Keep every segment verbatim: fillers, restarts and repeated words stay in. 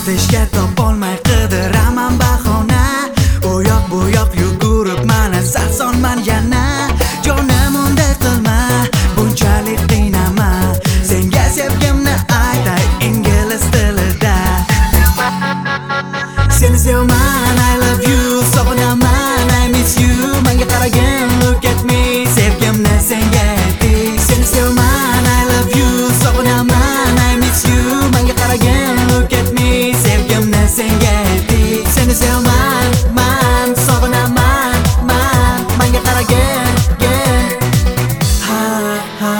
Kezishga topolmay qidiraman bahona. U yoq bu yoq yuguribman, sarson yana. Jonim unday qilma, bunchalik qiynama. Senga sevgimni aytay ingliz tilida. Seni sevman, I love you, sog'inaman, I miss you. Menga qaragin, look at me, sevgimni senga aytay. Seni sevman, I love you, sog'inaman, I miss you. Menga qaragin, look at me, sevgimni senga aytay. Seni sevman, man, sog'inaman, man, menga qaragin, ha ha.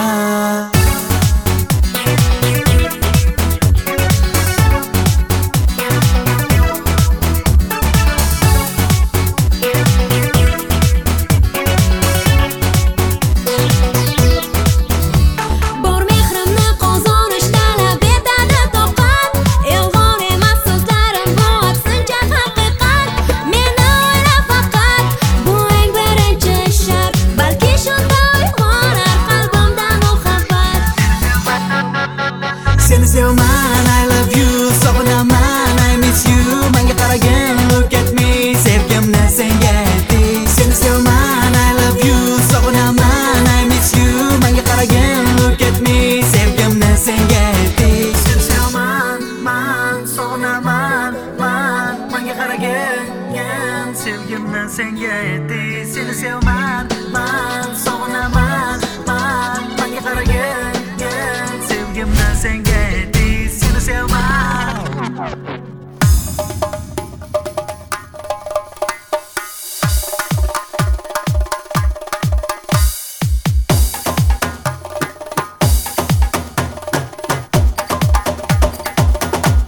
Seni sevman, I love you, sog'inaman, I miss you. Menga qaragin, look at me, sevgimni senga aytay. Seni sevman, I love you, sog'inaman, I miss you. Menga qaragin, look at me, sevgimni senga aytay. Seni sevman, man, sog'inaman, man, menga qaragin, sevgimni senga aytay. Seni sevman, man, sog'inaman, man, menga qaragin, sevgimni senga aytay. Seni sevman.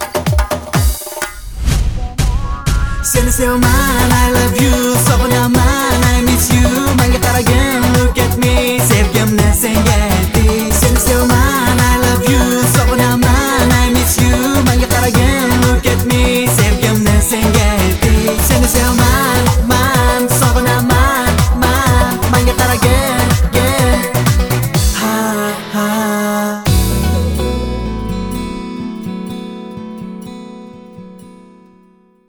Seni sevman, I love you, sog'inaman.